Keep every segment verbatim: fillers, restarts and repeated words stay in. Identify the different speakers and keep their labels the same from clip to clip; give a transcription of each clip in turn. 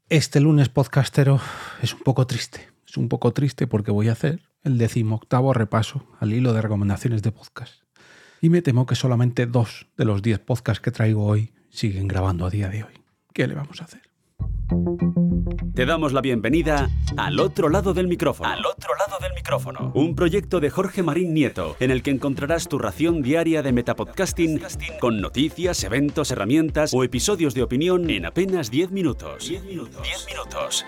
Speaker 1: Este lunes podcastero es un poco triste. Es un poco triste porque voy a hacer el decimoctavo repaso al hilo de recomendaciones de podcast. Y me temo que solamente dos de los diez podcasts que traigo hoy siguen grabando a día de hoy. ¿Qué le vamos a hacer?
Speaker 2: Te damos la bienvenida al otro lado del micrófono. Al otro lado del micrófono. Un proyecto de Jorge Marín Nieto, en el que encontrarás tu ración diaria de metapodcasting con noticias, eventos, herramientas o episodios de opinión en apenas diez minutos. diez minutos. diez minutos.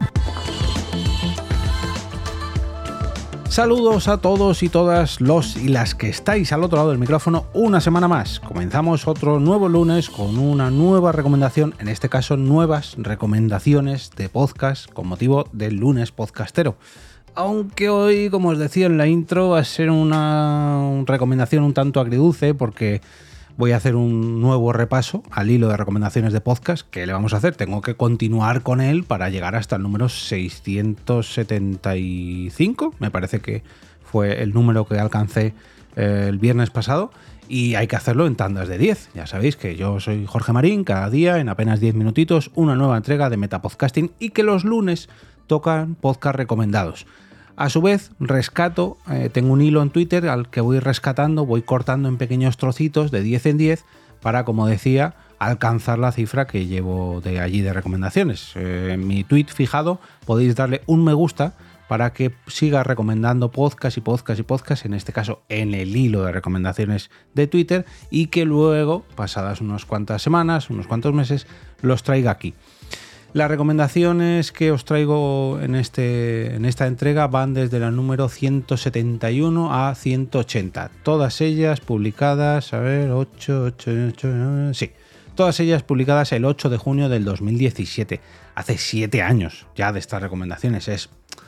Speaker 1: Saludos a todos y todas los y las que estáis al otro lado del micrófono una semana más. Comenzamos otro nuevo lunes con una nueva recomendación, en este caso nuevas recomendaciones de podcast con motivo del lunes podcastero. Aunque hoy, como os decía en la intro, va a ser una recomendación un tanto agridulce porque voy a hacer un nuevo repaso al hilo de recomendaciones de podcast. ¿Qué le vamos a hacer? Tengo que continuar con él para llegar hasta el número seiscientos setenta y cinco. Me parece que fue el número que alcancé eh, el viernes pasado. Y hay que hacerlo en tandas de diez. Ya sabéis que yo soy Jorge Marín. Cada día, en apenas diez minutitos, una nueva entrega de Metapodcasting. Y que los lunes tocan podcast recomendados. A su vez, rescato, eh, tengo un hilo en Twitter al que voy rescatando, voy cortando en pequeños trocitos de diez en diez para, como decía, alcanzar la cifra que llevo de allí de recomendaciones. Eh, en mi tweet fijado podéis darle un me gusta para que siga recomendando podcast y podcast y podcast, en este caso en el hilo de recomendaciones de Twitter, y que luego, pasadas unas cuantas semanas, unos cuantos meses, los traiga aquí. Las recomendaciones que os traigo en, este, en esta entrega van desde la número ciento setenta y uno a ciento ochenta. Todas ellas publicadas, a ver, ocho, ocho, ocho, sí. Todas ellas publicadas el ocho de junio del dos mil diecisiete. Hace siete años ya de estas recomendaciones. Es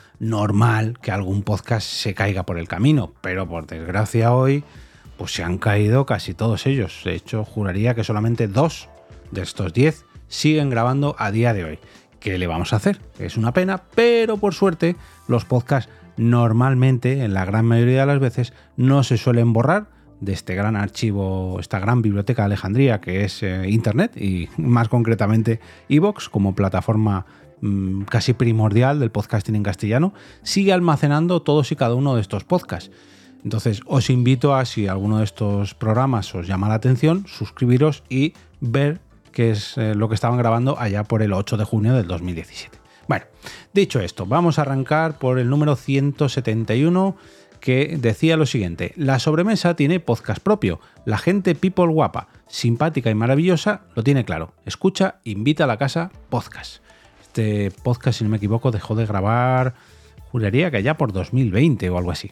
Speaker 1: normal que algún podcast se caiga por el camino, pero por desgracia hoy pues se han caído casi todos ellos. De hecho, juraría que solamente dos de estos diez siguen grabando a día de hoy. ¿Qué le vamos a hacer? Es una pena, pero por suerte los podcasts normalmente, en la gran mayoría de las veces, no se suelen borrar de este gran archivo, esta gran biblioteca de Alejandría que es eh, Internet, y más concretamente iVoox como plataforma mmm, casi primordial del podcasting en castellano. Sigue almacenando todos y cada uno de estos podcasts. Entonces os invito a, si alguno de estos programas os llama la atención, suscribiros y ver que es eh, lo que estaban grabando allá por el ocho de junio del dos mil diecisiete. Bueno, dicho esto, vamos a arrancar por el número ciento setenta y uno, que decía lo siguiente: la sobremesa tiene podcast propio, la gente people guapa, simpática y maravillosa lo tiene claro. Escucha, invita a la casa podcast. Este podcast, si no me equivoco, dejó de grabar, juraría que allá por dos mil veinte o algo así,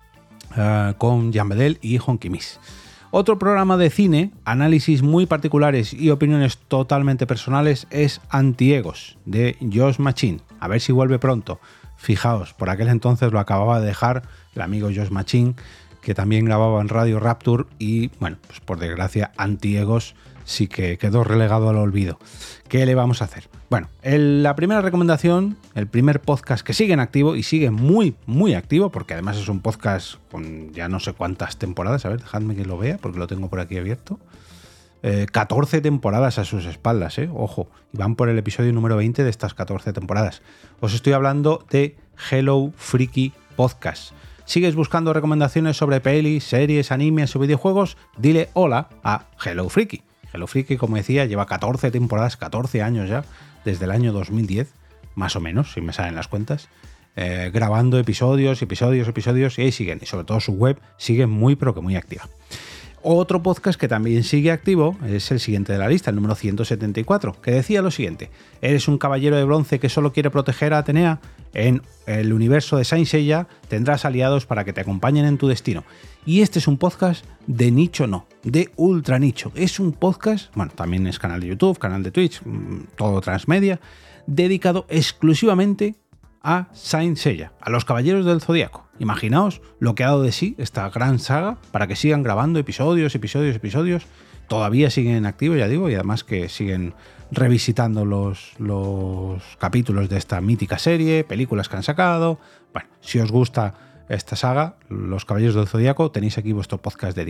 Speaker 1: uh, con Jan Bedel y Honky Miss. Otro programa de cine, análisis muy particulares y opiniones totalmente personales es Antiegos, de Josh Machin. A ver si vuelve pronto. Fijaos, por aquel entonces lo acababa de dejar el amigo Josh Machin, que también grababa en Radio Rapture, y bueno, pues por desgracia Antiegos sí que quedó relegado al olvido. ¿Qué le vamos a hacer? Bueno, el, la primera recomendación, el primer podcast que sigue en activo, y sigue muy, muy activo, porque además es un podcast con ya no sé cuántas temporadas. A ver, dejadme que lo vea, porque lo tengo por aquí abierto. Eh, catorce temporadas a sus espaldas, eh, ojo, y van por el episodio número veinte de estas catorce temporadas. Os estoy hablando de Hello Freaky Podcast. ¿Sigues buscando recomendaciones sobre pelis, series, animes o videojuegos? Dile hola a Hello Freaky. Hello Freaky, como decía, lleva catorce temporadas, catorce años ya, desde el año dos mil diez, más o menos, si me salen las cuentas, eh, grabando episodios, episodios, episodios, y ahí siguen. Y sobre todo su web sigue muy, pero que muy activa. Otro podcast que también sigue activo es el siguiente de la lista, el número ciento setenta y cuatro, que decía lo siguiente: ¿eres un caballero de bronce que solo quiere proteger a Atenea? En el universo de Saint Seiya tendrás aliados para que te acompañen en tu destino. Y este es un podcast de nicho, no, de ultra nicho. Es un podcast, bueno, también es canal de YouTube, canal de Twitch, todo transmedia, dedicado exclusivamente a Saint Seiya, a los Caballeros del Zodíaco. Imaginaos lo que ha dado de sí esta gran saga para que sigan grabando episodios, episodios, episodios. Todavía siguen en activo, ya digo, y además que siguen revisitando los, los capítulos de esta mítica serie, películas que han sacado. Bueno, si os gusta esta saga, Los Caballeros del Zodíaco, tenéis aquí vuestro podcast dedicado.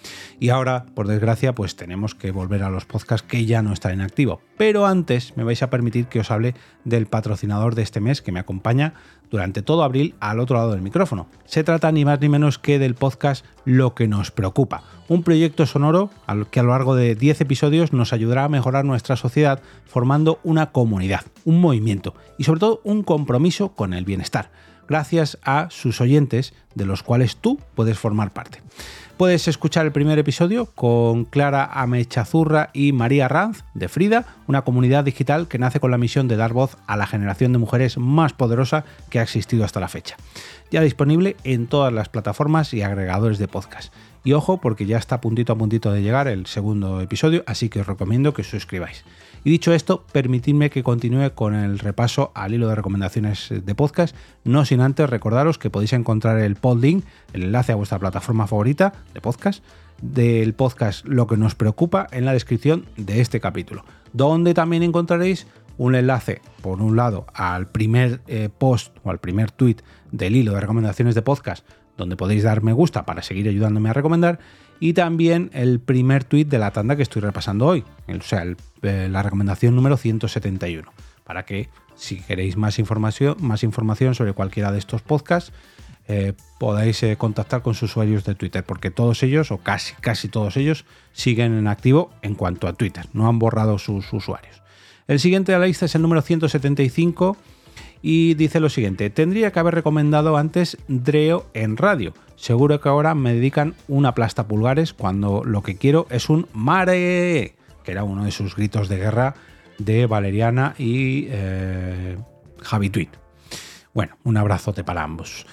Speaker 1: Y ahora, por desgracia, pues tenemos que volver a los podcasts que ya no están en activo. Pero antes me vais a permitir que os hable del patrocinador de este mes que me acompaña durante todo abril al otro lado del micrófono. Se trata ni más ni menos que del podcast Lo que nos preocupa, un proyecto sonoro al que a lo largo de diez episodios nos ayudará a mejorar nuestra sociedad formando una comunidad, un movimiento y sobre todo un compromiso con el bienestar, gracias a sus oyentes de los cuales tú puedes formar parte. Puedes escuchar el primer episodio con Clara Amechazurra y María Ranz de Frida, una comunidad digital que nace con la misión de dar voz a la generación de mujeres más poderosa que ha existido hasta la fecha. Ya disponible en todas las plataformas y agregadores de podcast. Y ojo, porque ya está puntito a puntito de llegar el segundo episodio, así que os recomiendo que os suscribáis. Y dicho esto, permitidme que continúe con el repaso al hilo de recomendaciones de podcast, no sin antes recordaros que podéis encontrar el podlink, el enlace a vuestra plataforma favorita de podcast, del podcast Lo que nos preocupa en la descripción de este capítulo, donde también encontraréis un enlace, por un lado, al primer eh, post o al primer tweet del hilo de recomendaciones de podcast, donde podéis dar me gusta para seguir ayudándome a recomendar, y también el primer tuit de la tanda que estoy repasando hoy, o sea, el, eh, la recomendación número ciento setenta y uno, para que si queréis más información, más información sobre cualquiera de estos podcasts, eh, podáis eh, contactar con sus usuarios de Twitter, porque todos ellos, o casi, casi todos ellos, siguen en activo en cuanto a Twitter, no han borrado sus usuarios. El siguiente de la lista es el número ciento setenta y cinco, y dice lo siguiente: tendría que haber recomendado antes Dreo en radio. Seguro que ahora me dedican un aplastapulgares cuando lo que quiero es un mare, que era uno de sus gritos de guerra de Valeriana y eh, Javi Tweet. Bueno, un abrazote para ambos.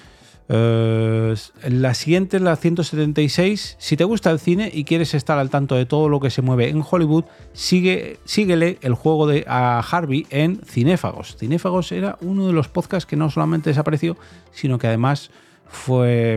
Speaker 1: Uh, la siguiente es la ciento setenta y seis. Si te gusta el cine y quieres estar al tanto de todo lo que se mueve en Hollywood, sigue, síguele el juego de a Harvey en Cinéfagos. Cinéfagos era uno de los podcasts que no solamente desapareció, sino que además fue,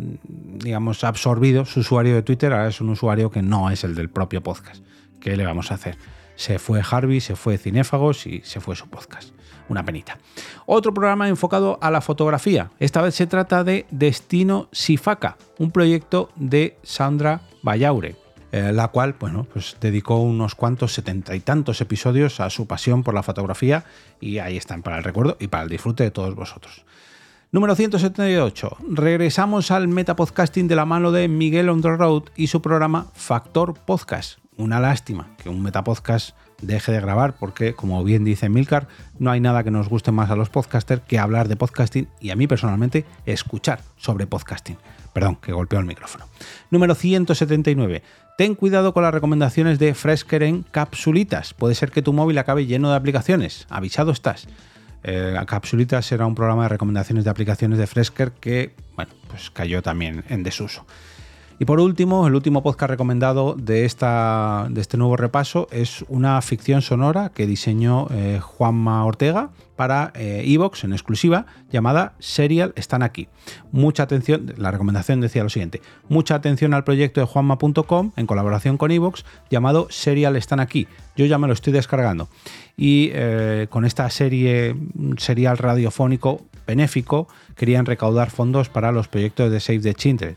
Speaker 1: digamos, absorbido. Su usuario de Twitter ahora es un usuario que no es el del propio podcast. ¿Qué le vamos a hacer? Se fue Harvey, se fue Cinéfagos y se fue su podcast. Una penita. Otro programa enfocado a la fotografía. Esta vez se trata de Destino Sifaca, un proyecto de Sandra Vallaure, eh, la cual, bueno, pues dedicó unos cuantos setenta y tantos episodios a su pasión por la fotografía, y ahí están para el recuerdo y para el disfrute de todos vosotros. Número ciento setenta y ocho. Regresamos al metapodcasting de la mano de Miguel on the Road y su programa Factor Podcast. Una lástima que un metapodcast deje de grabar porque, como bien dice Milcar, no hay nada que nos guste más a los podcasters que hablar de podcasting y a mí personalmente escuchar sobre podcasting. Perdón, que golpeo el micrófono. Número ciento setenta y nueve. Ten cuidado con las recomendaciones de Fresker en Capsulitas. Puede ser que tu móvil acabe lleno de aplicaciones. Avisado estás. Eh, Capsulitas era un programa de recomendaciones de aplicaciones de Fresker que, bueno, pues cayó también en desuso. Y por último, el último podcast recomendado de, esta, de este nuevo repaso es una ficción sonora que diseñó eh, Juanma Ortega para iVoox eh, en exclusiva, llamada Serial Están Aquí. Mucha atención, la recomendación decía lo siguiente: mucha atención al proyecto de juanma punto com en colaboración con iVoox llamado Serial Están Aquí. Yo ya me lo estoy descargando. Y eh, con esta serie, un serial radiofónico benéfico, querían recaudar fondos para los proyectos de Save the Children.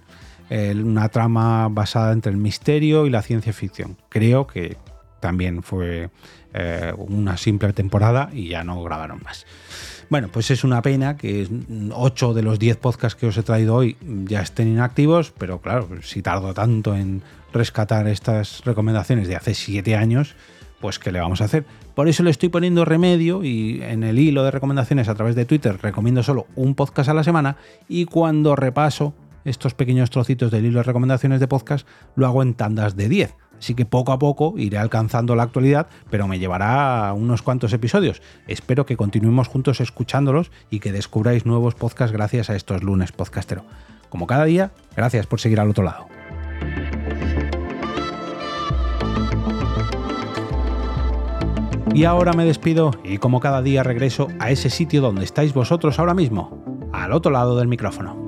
Speaker 1: Una trama basada entre el misterio y la ciencia ficción. Creo que también fue eh, una simple temporada y ya no grabaron más. Bueno, pues es una pena que ocho de los diez podcasts que os he traído hoy ya estén inactivos, pero claro, si tardo tanto en rescatar estas recomendaciones de hace siete años, pues ¿qué le vamos a hacer? Por eso le estoy poniendo remedio y en el hilo de recomendaciones a través de Twitter recomiendo solo un podcast a la semana, y cuando repaso estos pequeños trocitos del hilo de recomendaciones de podcast lo hago en tandas de diez. Así que poco a poco iré alcanzando la actualidad, pero me llevará unos cuantos episodios. Espero que continuemos juntos escuchándolos y que descubráis nuevos podcasts gracias a estos lunes podcastero. Como cada día, gracias por seguir al otro lado. Y ahora me despido y como cada día regreso a ese sitio donde estáis vosotros ahora mismo, al otro lado del micrófono.